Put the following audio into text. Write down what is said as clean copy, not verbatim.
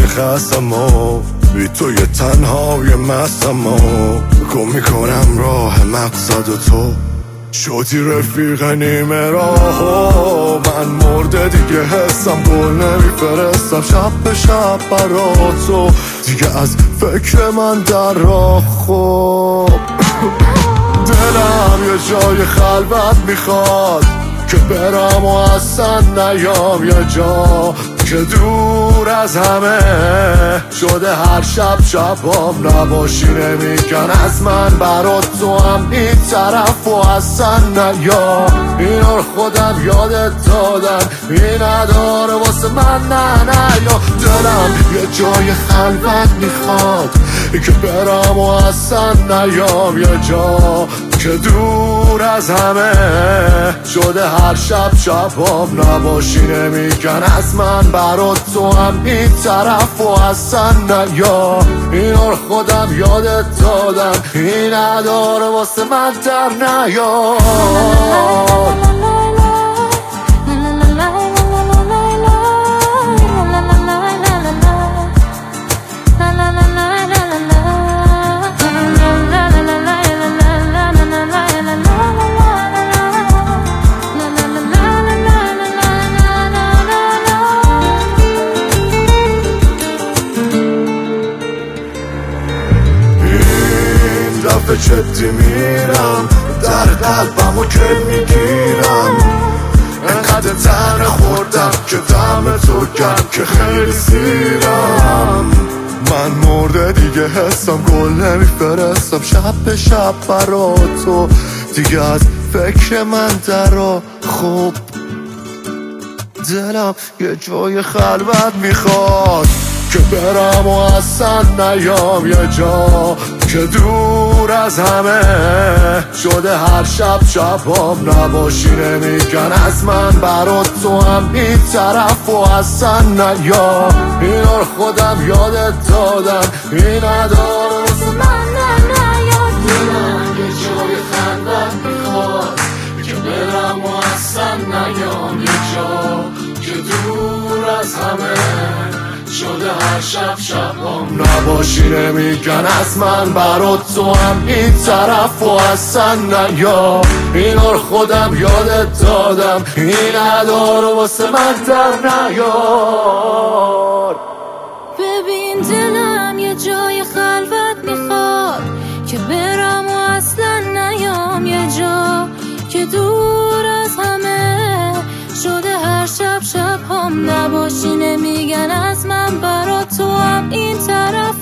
خستم و بی تو یه تنهای مستم و گم میکنم راه مقصد و تو شدی رفیق نیمه راه من مرده دیگه حسم گل نمیفرستم شب به شب برا تو دیگه از فکر من در راه خوب دلم یه جای خلوت میخواد که برم و اصلا نیام یه جا که دور از همه شده هر شب شبام نباشی نمیگن از من برات تو هم این طرف و اصلا نیا اینا رو خودم یادت دادم این نداره واسه من نیا دلم یه جای خلوت میخواد که برم و اصلا نیام یه جا که دور از همه شده هر شب شبام نباشی نمیگن از من برات تو هم این طرف و اصلا نیا اینا رو خودم یادت دادم این نداره واسه من در نیا جدی میرم در قلبمو که میگیرم انقدر تنه خوردم که دم تو گرم که خیلی سیرم من مرده دیگه حسم گل نمیفرستم شب به شب برا تو دیگه از فکر من درا خوب دلم یه جای خلوت میخواد که برم و اصلا نیام یه جا که دور از همه شده هر شب شبام نباشی نمیگن از من برات تو هم این طرف و اصلا نیا اینا رو خودم یادت دادم این نداره واسه من نیا دلم یه جای خلوت میخواد که برم و اصلا نیام یه جا که دور از همه شده هر شب شبام نباشی نمیگن از من برات تو هم این طرف و اصلا نیا اینا رو خودم یادت دادم این نداره واسه من در نیار ببین دلم یه جای خلوت میخواد که برم و اصلا نیام یه جا که دور از همه شده هر شب شب هم نباشی نمیگن از من برا تو هم این طرف